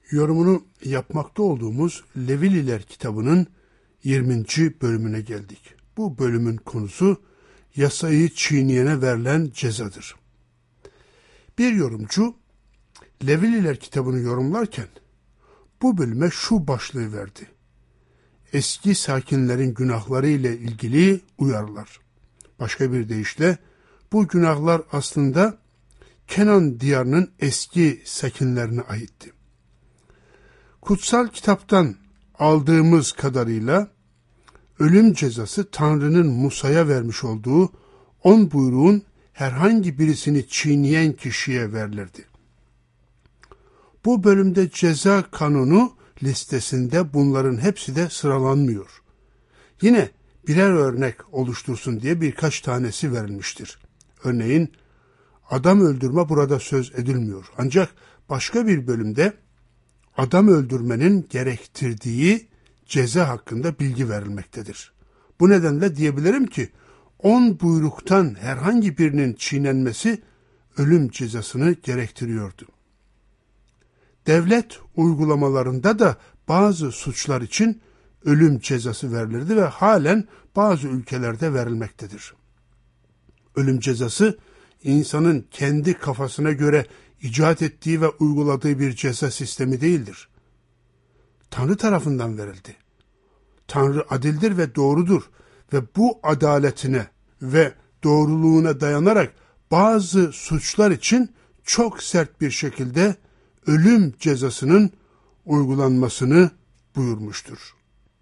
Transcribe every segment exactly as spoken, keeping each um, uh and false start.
Yorumunu yapmakta olduğumuz Levililer kitabının yirminci bölümüne geldik. Bu bölümün konusu yasayı çiğneyene verilen cezadır. Bir yorumcu Levililer kitabını yorumlarken bu bölüme şu başlığı verdi: eski sakinlerin günahları ile ilgili uyarılar. Başka bir deyişle bu günahlar aslında Kenan diyarının eski sakinlerine aitti. Kutsal kitaptan aldığımız kadarıyla ölüm cezası Tanrı'nın Musa'ya vermiş olduğu on buyruğun herhangi birisini çiğneyen kişiye verilirdi. Bu bölümde ceza kanunu listesinde bunların hepsi de sıralanmıyor. Yine birer örnek oluştursun diye birkaç tanesi verilmiştir. Örneğin adam öldürme burada söz edilmiyor. Ancak başka bir bölümde adam öldürmenin gerektirdiği ceza hakkında bilgi verilmektedir. Bu nedenle diyebilirim ki on buyruktan herhangi birinin çiğnenmesi ölüm cezasını gerektiriyordu. Devlet uygulamalarında da bazı suçlar için ölüm cezası verilirdi ve halen bazı ülkelerde verilmektedir. Ölüm cezası insanın kendi kafasına göre icat ettiği ve uyguladığı bir ceza sistemi değildir. Tanrı tarafından verildi. Tanrı adildir ve doğrudur ve bu adaletine ve doğruluğuna dayanarak bazı suçlar için çok sert bir şekilde ölüm cezasının uygulanmasını buyurmuştur.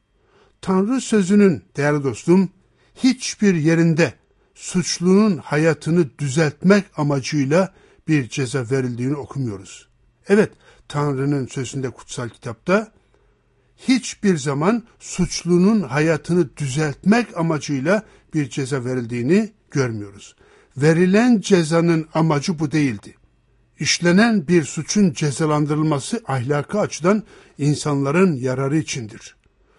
Tanrı sözünün değerli dostum hiçbir yerinde suçlunun hayatını düzeltmek amacıyla bir ceza verildiğini okumuyoruz. Evet, Tanrı'nın sözünde kutsal kitapta hiçbir zaman suçlunun hayatını düzeltmek amacıyla bir ceza verildiğini görmüyoruz. Verilen cezanın amacı bu değildi. İşlenen bir suçun cezalandırılması ahlaki açıdan insanların yararı içindir.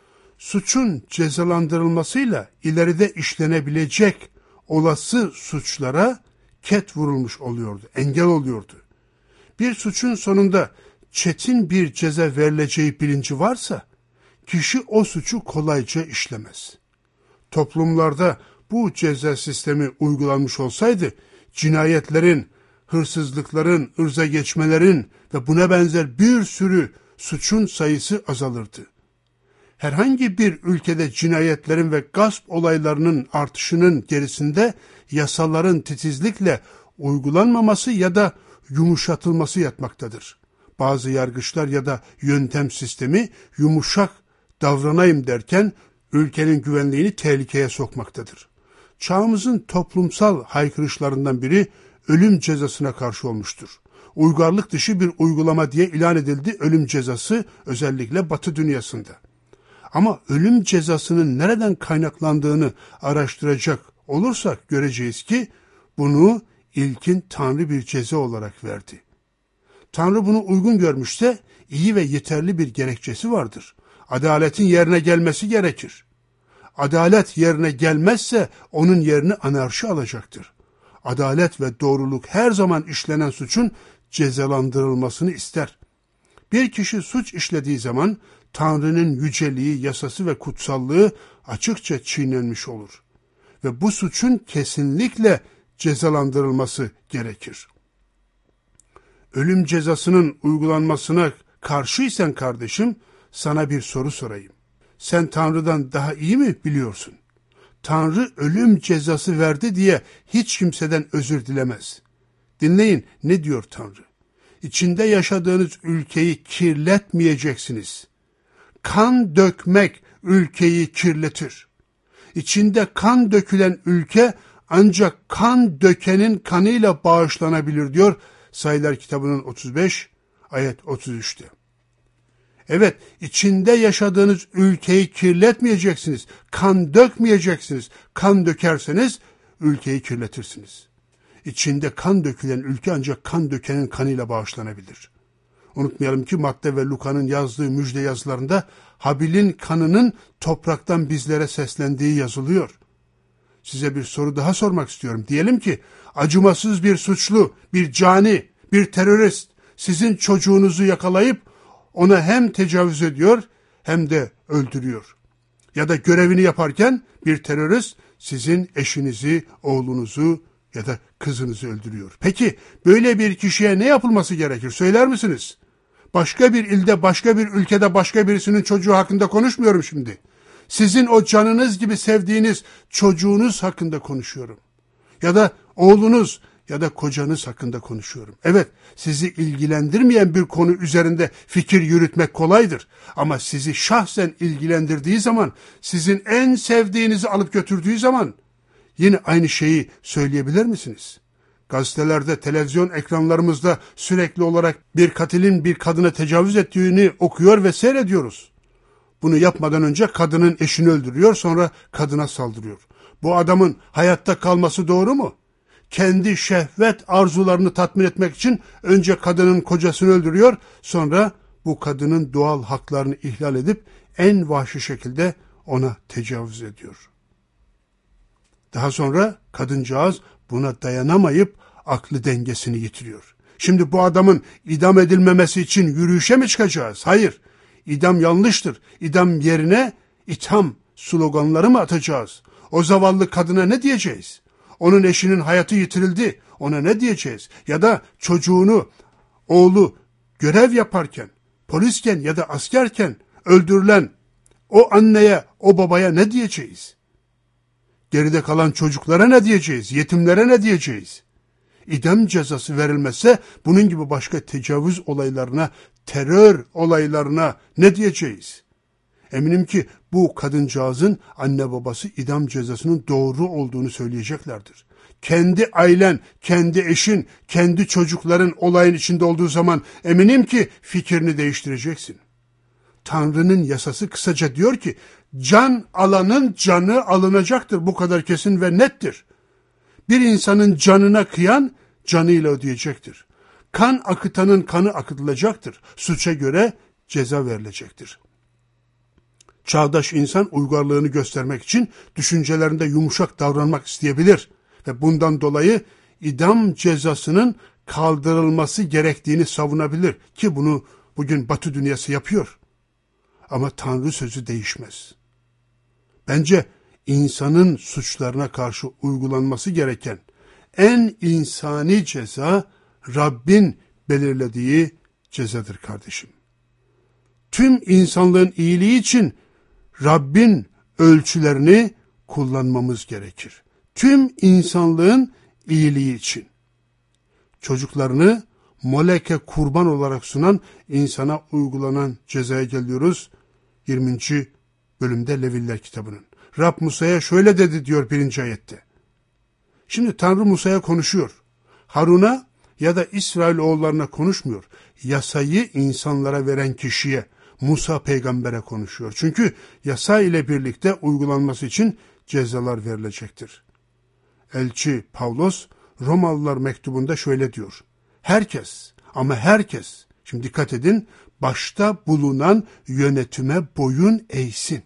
Suçun cezalandırılmasıyla ileride işlenebilecek olası suçlara ket vurulmuş oluyordu, engel oluyordu. Bir suçun sonunda çetin bir ceza verileceği bilinci varsa, kişi o suçu kolayca işlemez. Toplumlarda bu ceza sistemi uygulanmış olsaydı, cinayetlerin, hırsızlıkların, ırza geçmelerin ve buna benzer bir sürü suçun sayısı azalırdı. Herhangi bir ülkede cinayetlerin ve gasp olaylarının artışının gerisinde yasaların titizlikle uygulanmaması ya da yumuşatılması yatmaktadır. Bazı yargıçlar ya da yöntem sistemi yumuşak davranayım derken ülkenin güvenliğini tehlikeye sokmaktadır. Çağımızın toplumsal haykırışlarından biri ölüm cezasına karşı olmuştur. Uygarlık dışı bir uygulama diye ilan edildi ölüm cezası, özellikle Batı dünyasında. Ama ölüm cezasının nereden kaynaklandığını araştıracak olursak göreceğiz ki bunu ilkin Tanrı bir ceza olarak verdi. Tanrı bunu uygun görmüşse iyi ve yeterli bir gerekçesi vardır. Adaletin yerine gelmesi gerekir. Adalet yerine gelmezse onun yerini anarşi alacaktır. Adalet ve doğruluk her zaman işlenen suçun cezalandırılmasını ister. Bir kişi suç işlediği zaman Tanrı'nın yüceliği, yasası ve kutsallığı açıkça çiğnenmiş olur. Ve bu suçun kesinlikle cezalandırılması gerekir. Ölüm cezasının uygulanmasına karşıysan kardeşim, sana bir soru sorayım. Sen Tanrı'dan daha iyi mi biliyorsun? Tanrı ölüm cezası verdi diye hiç kimseden özür dilemez. Dinleyin ne diyor Tanrı? İçinde yaşadığınız ülkeyi kirletmeyeceksiniz. Kan dökmek ülkeyi kirletir. İçinde kan dökülen ülke ancak kan dökenin kanıyla bağışlanabilir diyor Sayılar kitabının otuz beş ayet otuz üçte. Evet, içinde yaşadığınız ülkeyi kirletmeyeceksiniz. Kan dökmeyeceksiniz. Kan dökerseniz ülkeyi kirletirsiniz. İçinde kan dökülen ülke ancak kan dökenin kanıyla bağışlanabilir. Unutmayalım ki Matta ve Luka'nın yazdığı müjde yazılarında Habil'in kanının topraktan bizlere seslendiği yazılıyor. Size bir soru daha sormak istiyorum. Diyelim ki acımasız bir suçlu, bir cani, bir terörist sizin çocuğunuzu yakalayıp ona hem tecavüz ediyor hem de öldürüyor. Ya da görevini yaparken bir terörist sizin eşinizi, oğlunuzu ya da kızınızı öldürüyor. Peki böyle bir kişiye ne yapılması gerekir? Söyler misiniz? Başka bir ilde, başka bir ülkede, başka birisinin çocuğu hakkında konuşmuyorum şimdi. Sizin o canınız gibi sevdiğiniz çocuğunuz hakkında konuşuyorum. Ya da oğlunuz ya da kocanız hakkında konuşuyorum. Evet, sizi ilgilendirmeyen bir konu üzerinde fikir yürütmek kolaydır. Ama sizi şahsen ilgilendirdiği zaman, sizin en sevdiğinizi alıp götürdüğü zaman yine aynı şeyi söyleyebilir misiniz? Gazetelerde, televizyon ekranlarımızda sürekli olarak bir katilin bir kadına tecavüz ettiğini okuyor ve seyrediyoruz. Bunu yapmadan önce kadının eşini öldürüyor, sonra kadına saldırıyor. Bu adamın hayatta kalması doğru mu? Kendi şehvet arzularını tatmin etmek için önce kadının kocasını öldürüyor, sonra bu kadının doğal haklarını ihlal edip en vahşi şekilde ona tecavüz ediyor. Daha sonra kadıncağız buna dayanamayıp aklı dengesini yitiriyor. Şimdi bu adamın idam edilmemesi için yürüyüşe mi çıkacağız? Hayır. İdam yanlıştır. İdam yerine itham sloganları mı atacağız? O zavallı kadına ne diyeceğiz? Onun eşinin hayatı yitirildi. Ona ne diyeceğiz? Ya da çocuğunu, oğlu görev yaparken, polisken ya da askerken öldürülen o anneye, o babaya ne diyeceğiz? Geride kalan çocuklara ne diyeceğiz? Yetimlere ne diyeceğiz? İdam cezası verilmezse bunun gibi başka tecavüz olaylarına, terör olaylarına ne diyeceğiz? Eminim ki bu kadıncağızın anne babası idam cezasının doğru olduğunu söyleyeceklerdir. Kendi ailen, kendi eşin, kendi çocukların olayın içinde olduğu zaman eminim ki fikrini değiştireceksin. Tanrı'nın yasası kısaca diyor ki, can alanın canı alınacaktır. Bu kadar kesin ve nettir. Bir insanın canına kıyan canıyla ödeyecektir. Kan akıtanın kanı akıtılacaktır. Suça göre ceza verilecektir. Çağdaş insan uygarlığını göstermek için düşüncelerinde yumuşak davranmak isteyebilir ve bundan dolayı idam cezasının kaldırılması gerektiğini savunabilir ki bunu bugün Batı dünyası yapıyor. Ama Tanrı sözü değişmez. Bence insanın suçlarına karşı uygulanması gereken en insani ceza Rabbin belirlediği cezadır kardeşim. Tüm insanlığın iyiliği için Rabbin ölçülerini kullanmamız gerekir. Tüm insanlığın iyiliği için. Çocuklarını moleke kurban olarak sunan insana uygulanan cezaya geliyoruz. yirminci bölümde Leviller kitabının. Rab Musa'ya şöyle dedi diyor birinci ayette. Şimdi Tanrı Musa'ya konuşuyor. Harun'a ya da İsrailoğullarına konuşmuyor. Yasayı insanlara veren kişiye, Musa peygambere konuşuyor. Çünkü yasa ile birlikte uygulanması için cezalar verilecektir. Elçi Pavlos Romalılar mektubunda şöyle diyor. Herkes ama herkes, şimdi dikkat edin, başta bulunan yönetime boyun eğsin.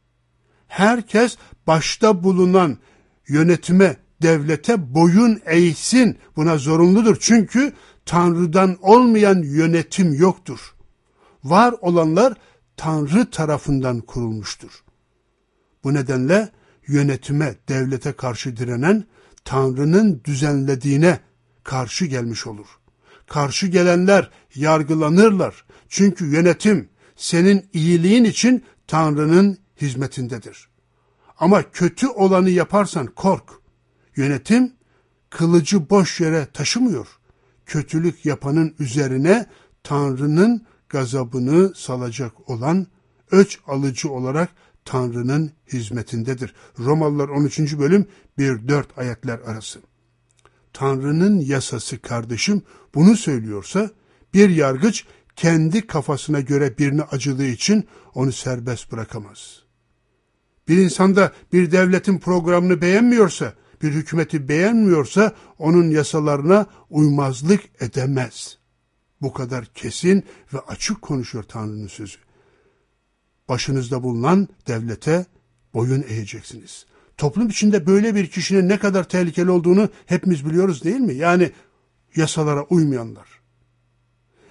Herkes başta bulunan yönetime, devlete boyun eğsin. Buna zorunludur. Çünkü Tanrı'dan olmayan yönetim yoktur. Var olanlar Tanrı tarafından kurulmuştur. Bu nedenle yönetime, devlete karşı direnen Tanrı'nın düzenlediğine karşı gelmiş olur. Karşı gelenler yargılanırlar. Çünkü yönetim senin iyiliğin için Tanrı'nın hizmetindedir. Ama kötü olanı yaparsan kork. Yönetim kılıcı boş yere taşımıyor. Kötülük yapanın üzerine Tanrı'nın gazabını salacak olan öç alıcı olarak Tanrı'nın hizmetindedir. Romalılar on üçüncü bölüm bir dört ayetler arası. Tanrı'nın yasası kardeşim bunu söylüyorsa bir yargıç kendi kafasına göre birini acıdığı için onu serbest bırakamaz. Bir insanda bir devletin programını beğenmiyorsa, bir hükümeti beğenmiyorsa onun yasalarına uymazlık edemez. Bu kadar kesin ve açık konuşuyor Tanrı'nın sözü. Başınızda bulunan devlete boyun eğeceksiniz. Toplum içinde böyle bir kişinin ne kadar tehlikeli olduğunu hepimiz biliyoruz değil mi? Yani yasalara uymayanlar.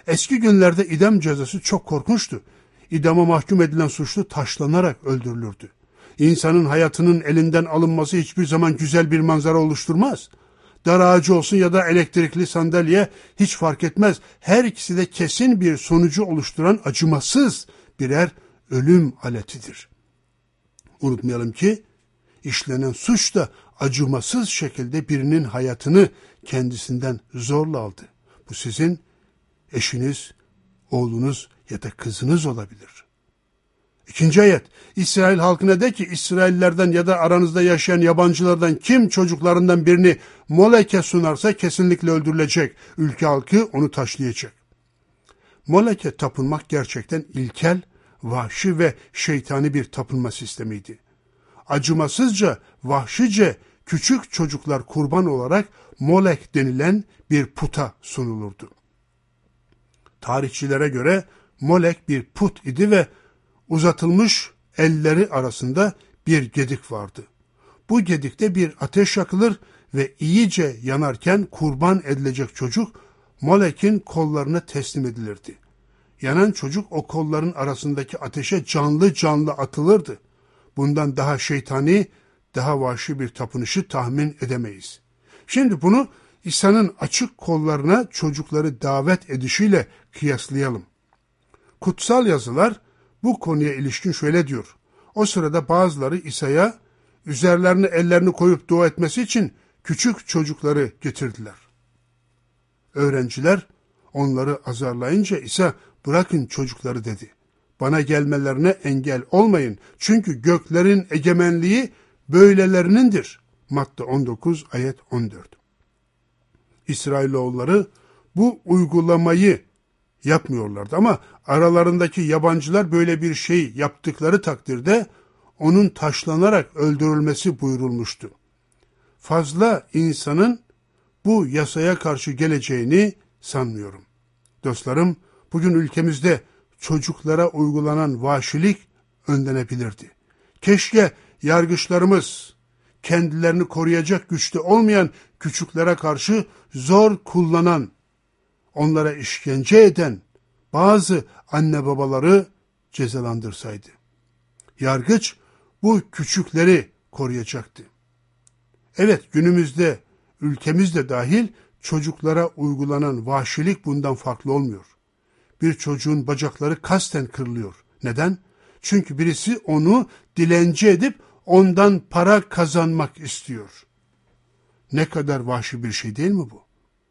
Eski günlerde idam cezası çok korkunçtu. İdama mahkum edilen suçlu taşlanarak öldürülürdü. İnsanın hayatının elinden alınması hiçbir zaman güzel bir manzara oluşturmaz. Dar ağacı olsun ya da elektrikli sandalye hiç fark etmez. Her ikisi de kesin bir sonucu oluşturan acımasız birer ölüm aletidir. Unutmayalım ki işlenen suç da acımasız şekilde birinin hayatını kendisinden zorla aldı. Bu sizin eşiniz, oğlunuz ya da kızınız olabilir. İkinci ayet, İsrail halkına de ki İsraillerden ya da aranızda yaşayan yabancılardan kim çocuklarından birini Molek'e sunarsa kesinlikle öldürülecek. Ülke halkı onu taşlayacak. Molek'e tapınmak gerçekten ilkel, vahşi ve şeytani bir tapınma sistemiydi. Acımasızca, vahşice küçük çocuklar kurban olarak Molek denilen bir puta sunulurdu. Tarihçilere göre Molek bir put idi ve uzatılmış elleri arasında bir gedik vardı. Bu gedikte bir ateş yakılır ve iyice yanarken kurban edilecek çocuk Molek'in kollarına teslim edilirdi. Yanan çocuk o kolların arasındaki ateşe canlı canlı atılırdı. Bundan daha şeytani, daha vahşi bir tapınışı tahmin edemeyiz. Şimdi bunu İsa'nın açık kollarına çocukları davet edişiyle kıyaslayalım. Kutsal yazılar bu konuya ilişkin şöyle diyor. O sırada bazıları İsa'ya üzerlerine ellerini koyup dua etmesi için küçük çocukları getirdiler. Öğrenciler onları azarlayınca İsa bırakın çocukları dedi. Bana gelmelerine engel olmayın. Çünkü göklerin egemenliği böylelerinindir. Matta on dokuz ayet on dört. İsrailoğulları bu uygulamayı yapmıyorlardı ama aralarındaki yabancılar böyle bir şey yaptıkları takdirde onun taşlanarak öldürülmesi buyurulmuştu. Fazla insanın bu yasaya karşı geleceğini sanmıyorum. Dostlarım, bugün ülkemizde çocuklara uygulanan vahşilik önlenebilirdi. Keşke yargıçlarımız kendilerini koruyacak güçte olmayan küçüklere karşı zor kullanan, onlara işkence eden bazı anne babaları cezalandırsaydı. Yargıç bu küçükleri koruyacaktı. Evet, günümüzde ülkemizde dahil çocuklara uygulanan vahşilik bundan farklı olmuyor. Bir çocuğun bacakları kasten kırılıyor. Neden? Çünkü birisi onu dilenci edip ondan para kazanmak istiyor. Ne kadar vahşi bir şey değil mi bu?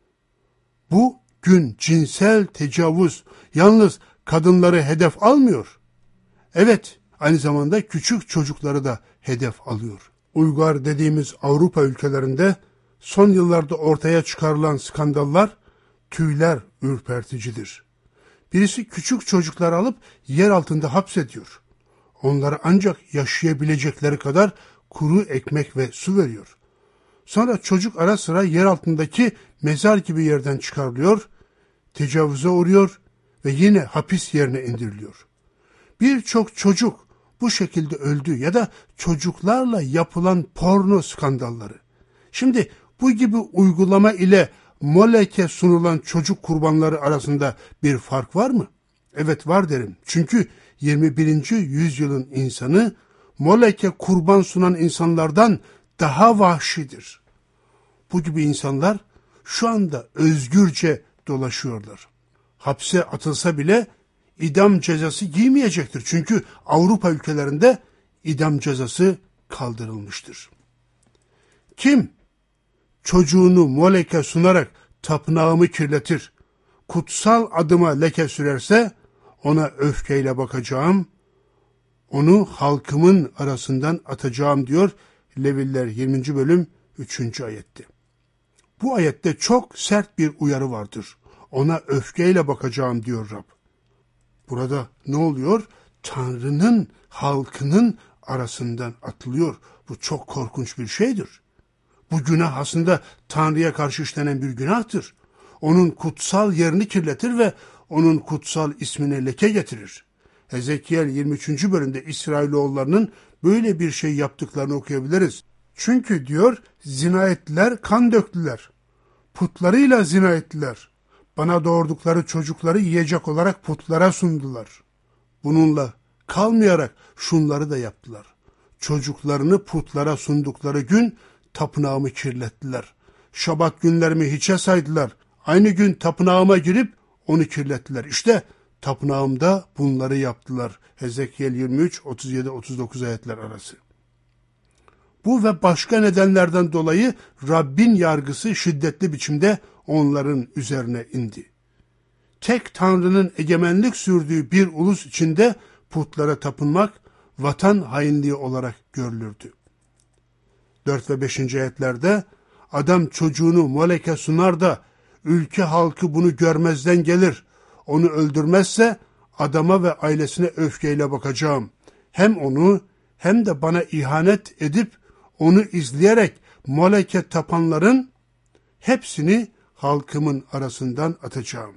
Bu gün cinsel tecavüz yalnız kadınları hedef almıyor. Evet, aynı zamanda küçük çocukları da hedef alıyor. Uygar dediğimiz Avrupa ülkelerinde son yıllarda ortaya çıkarılan skandallar tüyler ürperticidir. Birisi küçük çocukları alıp yer altında hapsediyor. Onlara ancak yaşayabilecekleri kadar kuru ekmek ve su veriyor. Sonra çocuk ara sıra yer altındaki mezar gibi yerden çıkarılıyor, tecavüze uğruyor ve yine hapis yerine indiriliyor. Birçok çocuk bu şekilde öldü ya da çocuklarla yapılan porno skandalları. Şimdi bu gibi uygulama ile Molek'e sunulan çocuk kurbanları arasında bir fark var mı? Evet var derim. Çünkü yirmi birinci yüzyılın insanı Molek'e kurban sunan insanlardan daha vahşidir. Bu gibi insanlar şu anda özgürce dolaşıyorlar. Hapse atılsa bile idam cezası giymeyecektir. Çünkü Avrupa ülkelerinde idam cezası kaldırılmıştır. Kim çocuğunu Molek'e sunarak tapınağımı kirletir, kutsal adıma leke sürerse ona öfkeyle bakacağım, onu halkımın arasından atacağım diyor Leviller yirminci bölüm üçüncü ayette. Bu ayette çok sert bir uyarı vardır. Ona öfkeyle bakacağım diyor Rab. Burada ne oluyor? Tanrı'nın halkının arasından atılıyor. Bu çok korkunç bir şeydir. Bu günah aslında Tanrı'ya karşı işlenen bir günahtır. Onun kutsal yerini kirletir ve onun kutsal ismine leke getirir. Hezekiel yirmi üçüncü bölümde İsrailoğullarının böyle bir şey yaptıklarını okuyabiliriz. Çünkü diyor zina ettiler, kan döktüler. Putlarıyla zina ettiler. bana doğurdukları çocukları yiyecek olarak putlara sundular. Bununla kalmayarak şunları da yaptılar. Çocuklarını putlara sundukları gün tapınağımı kirlettiler. Şabat günlerimi hiçe saydılar. Aynı gün tapınağıma girip onu kirlettiler. İşte tapınağımda bunları yaptılar. Hezekiel yirmi üç otuz yedi otuz dokuz ayetler arası. Bu ve başka nedenlerden dolayı Rabbin yargısı şiddetli biçimde onların üzerine indi. Tek Tanrı'nın egemenlik sürdüğü bir ulus içinde putlara tapınmak vatan hainliği olarak görülürdü. dört ve beşinci ayetlerde adam çocuğunu Molek'e sunar da ülke halkı bunu görmezden gelir. Onu öldürmezse adama ve ailesine öfkeyle bakacağım. Hem onu hem de bana ihanet edip onu izleyerek Molek'e tapanların hepsini halkımın arasından atacağım.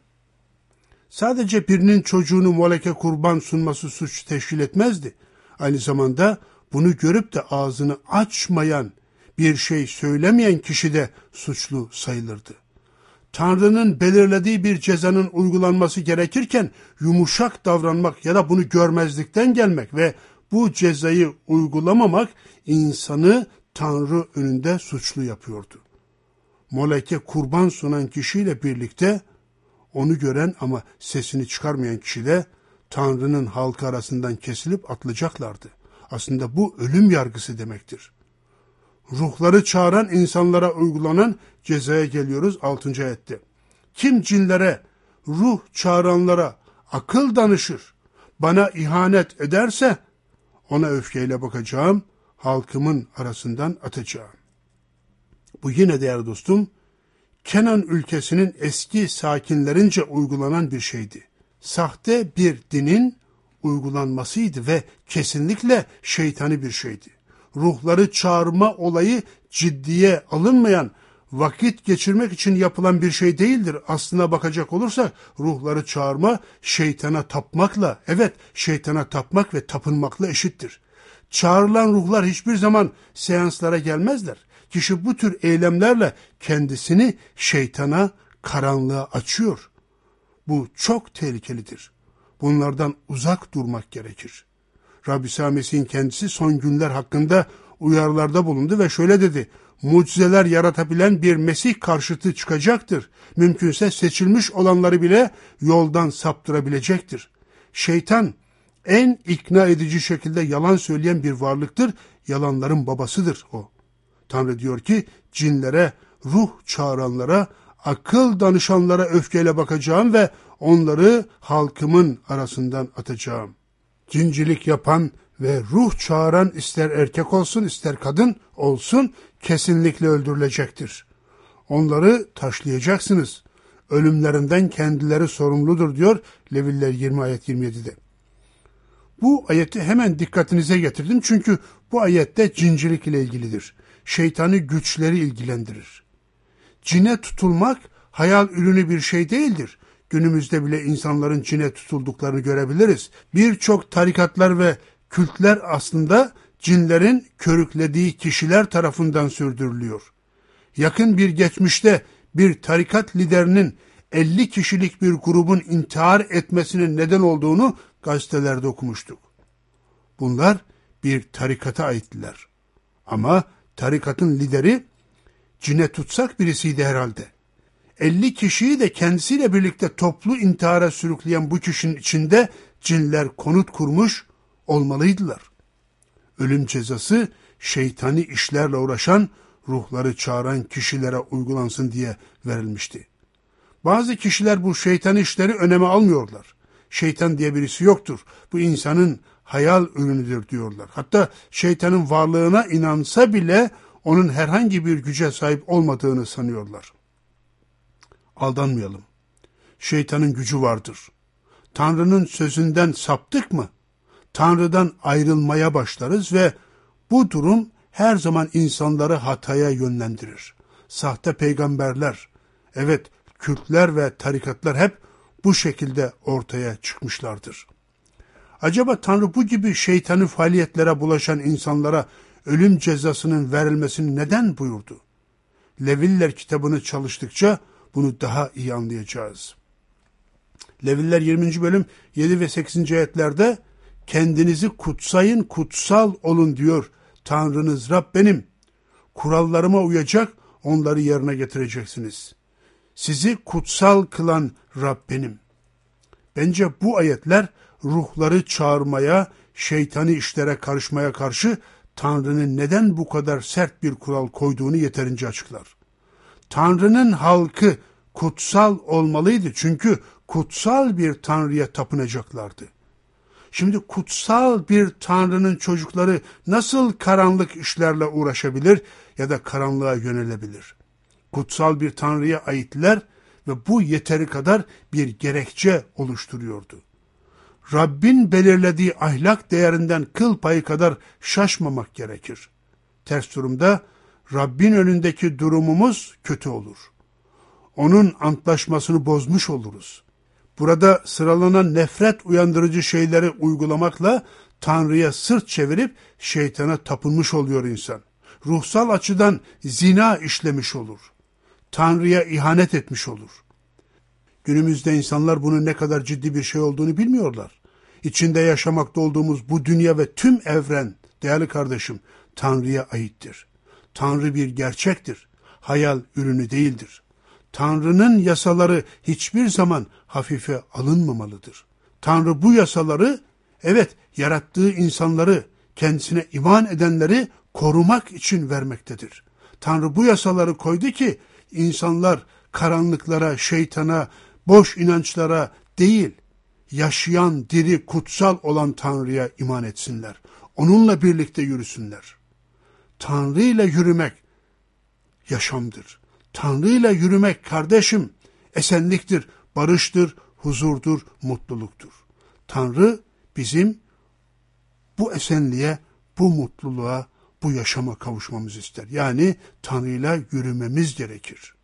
Sadece birinin çocuğunu Molek'e kurban sunması suç teşkil etmezdi. Aynı zamanda bunu görüp de ağzını açmayan, bir şey söylemeyen kişi de suçlu sayılırdı. Tanrı'nın belirlediği bir cezanın uygulanması gerekirken yumuşak davranmak ya da bunu görmezlikten gelmek ve bu cezayı uygulamamak insanı Tanrı önünde suçlu yapıyordu. Molek'e kurban sunan kişiyle birlikte onu gören ama sesini çıkarmayan kişi de Tanrı'nın halkı arasından kesilip atılacaklardı. Aslında bu ölüm yargısı demektir. Ruhları çağıran insanlara uygulanan cezaya geliyoruz altıncı ayette. Kim cinlere, ruh çağıranlara akıl danışır, bana ihanet ederse ona öfkeyle bakacağım, halkımın arasından atacağım. Bu yine değerli dostum, Kenan ülkesinin eski sakinlerince uygulanan bir şeydi. Sahte bir dinin uygulanmasıydı ve kesinlikle şeytani bir şeydi. Ruhları çağırma olayı ciddiye alınmayan, vakit geçirmek için yapılan bir şey değildir. Aslına bakacak olursak ruhları çağırma şeytana tapmakla, evet şeytana tapmak ve tapınmakla eşittir. Çağrılan ruhlar hiçbir zaman seanslara gelmezler. Kişi bu tür eylemlerle kendisini şeytana, karanlığa açıyor. Bu çok tehlikelidir. Bunlardan uzak durmak gerekir. Rabbi İsa Mesih'in kendisi son günler hakkında uyarılarda bulundu ve şöyle dedi: mucizeler yaratabilen bir Mesih karşıtı çıkacaktır. Mümkünse seçilmiş olanları bile yoldan saptırabilecektir. Şeytan en ikna edici şekilde yalan söyleyen bir varlıktır. Yalanların babasıdır o. Tanrı diyor ki cinlere, ruh çağıranlara, akıl danışanlara öfkeyle bakacağım ve onları halkımın arasından atacağım. Cincilik yapan ve ruh çağıran ister erkek olsun ister kadın olsun kesinlikle öldürülecektir. Onları taşlayacaksınız. Ölümlerinden kendileri sorumludur diyor Leviller yirmi ayet yirmi yedide. Bu ayeti hemen dikkatinize getirdim çünkü bu ayette cincilik ile ilgilidir. Şeytani güçleri ilgilendirir. Cine tutulmak hayal ürünü bir şey değildir. Günümüzde bile insanların cine tutulduklarını görebiliriz. Birçok tarikatlar ve kültler aslında cinlerin körüklediği kişiler tarafından sürdürülüyor. Yakın bir geçmişte bir tarikat liderinin elli kişilik bir grubun intihar etmesinin neden olduğunu gazetelerde okumuştuk. Bunlar bir tarikata aittiler. Ama tarikatın lideri cine tutsak birisiydi herhalde. elli kişiyi de kendisiyle birlikte toplu intihara sürükleyen bu kişinin içinde cinler konut kurmuş olmalıydılar. Ölüm cezası şeytani işlerle uğraşan, ruhları çağıran kişilere uygulansın diye verilmişti. Bazı kişiler bu şeytani işleri öneme almıyorlar. Şeytan diye birisi yoktur. Bu insanın hayal ürünüdür diyorlar. Hatta şeytanın varlığına inansa bile onun herhangi bir güce sahip olmadığını sanıyorlar. Aldanmayalım. Şeytanın gücü vardır. Tanrı'nın sözünden saptık mı? Tanrı'dan ayrılmaya başlarız ve bu durum her zaman insanları hataya yönlendirir. Sahte peygamberler, evet kültler ve tarikatlar hep bu şekilde ortaya çıkmışlardır. Acaba Tanrı bu gibi şeytani faaliyetlere bulaşan insanlara ölüm cezasının verilmesini neden buyurdu? Leviller kitabını çalıştıkça bunu daha iyi anlayacağız. Leviller yirminci bölüm yedi ve sekizinci ayetlerde kendinizi kutsayın, kutsal olun diyor. Tanrınız Rab benim. Kurallarıma uyacak, onları yerine getireceksiniz. Sizi kutsal kılan Rab benim. Bence bu ayetler ruhları çağırmaya, şeytani işlere karışmaya karşı Tanrı'nın neden bu kadar sert bir kural koyduğunu yeterince açıklar. Tanrı'nın halkı kutsal olmalıydı çünkü kutsal bir Tanrı'ya tapınacaklardı. Şimdi kutsal bir Tanrı'nın çocukları nasıl karanlık işlerle uğraşabilir ya da karanlığa yönelebilir? Kutsal bir Tanrı'ya aitler ve bu yeteri kadar bir gerekçe oluşturuyordu. Rabbin belirlediği ahlak değerinden kıl payı kadar şaşmamak gerekir. Ters durumda Rabbin önündeki durumumuz kötü olur. Onun antlaşmasını bozmuş oluruz. Burada sıralanan nefret uyandırıcı şeyleri uygulamakla Tanrı'ya sırt çevirip şeytana tapınmış oluyor insan. Ruhsal açıdan zina işlemiş olur. Tanrı'ya ihanet etmiş olur. Günümüzde insanlar bunun ne kadar ciddi bir şey olduğunu bilmiyorlar. İçinde yaşamakta olduğumuz bu dünya ve tüm evren, değerli kardeşim, Tanrı'ya aittir. Tanrı bir gerçektir. Hayal ürünü değildir. Tanrı'nın yasaları hiçbir zaman hafife alınmamalıdır. Tanrı bu yasaları, evet, yarattığı insanları, kendisine iman edenleri korumak için vermektedir. Tanrı bu yasaları koydu ki insanlar karanlıklara, şeytana, boş inançlara değil, yaşayan, diri, kutsal olan Tanrı'ya iman etsinler. Onunla birlikte yürüsünler. Tanrı ile yürümek yaşamdır. Tanrı ile yürümek kardeşim esenliktir, barıştır, huzurdur, mutluluktur. Tanrı bizim bu esenliğe, bu mutluluğa, bu yaşama kavuşmamızı ister. Yani Tanrı ile yürümemiz gerekir.